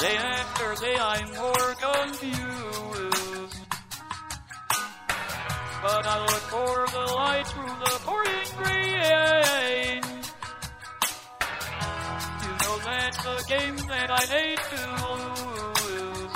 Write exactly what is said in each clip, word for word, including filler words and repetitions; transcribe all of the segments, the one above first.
Day after day I'm more confused, but I look for the light through the pouring rain. You know that's the game that I hate to lose.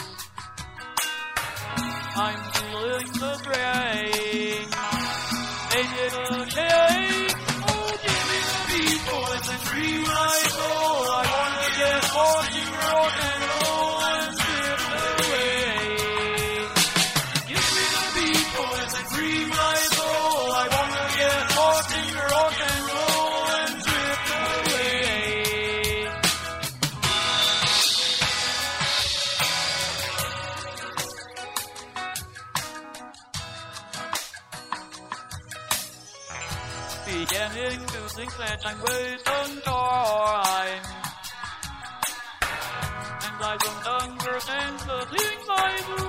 I'm feeling the drain. Ain't it a shame? Oh, give me the beat, boys, and free my soul. I wanna get lost in rock and roll and drift away. Give me the beat, boys, and free my soul. I wanna get lost in rock and roll and drift away. Beginning to think that I'm wasting time, and I don't understand the things I do.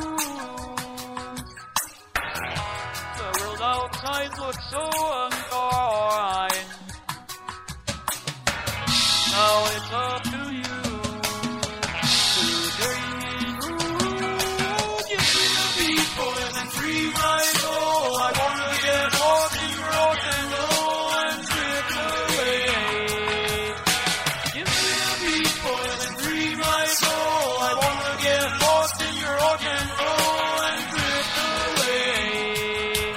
The world outside looks so unkind. Now it's up to you to bring me through. Give me the beat, boys, and free my soul. I wanna get lost in rock and roll and drift away. Give me the beat, boys, and free my soul. I wanna get lost in your rock and roll and drift away.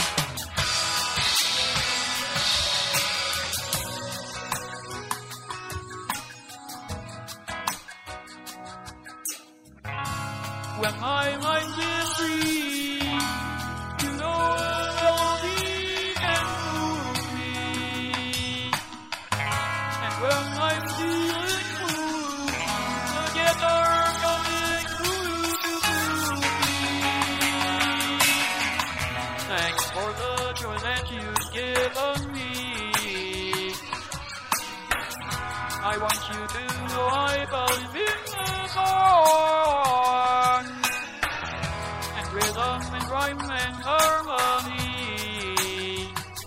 When my mind is free, you know a melody can move me. And when I'm feeling blue, the guitar coming through to move me. Thanks for the joy that you've given me. I want you to know I believe in the song, and rhythm and rhyme and harmony.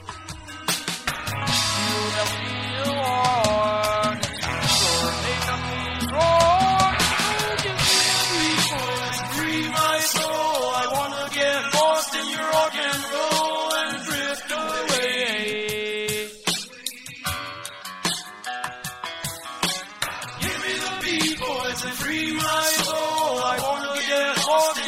You help me along, you're making me strong. Oh, give me a beat, boy, and free my soul. I wanna get lost in your rock and roll and drift away. Give me the beat, boys, and free my soul. I wanna get lost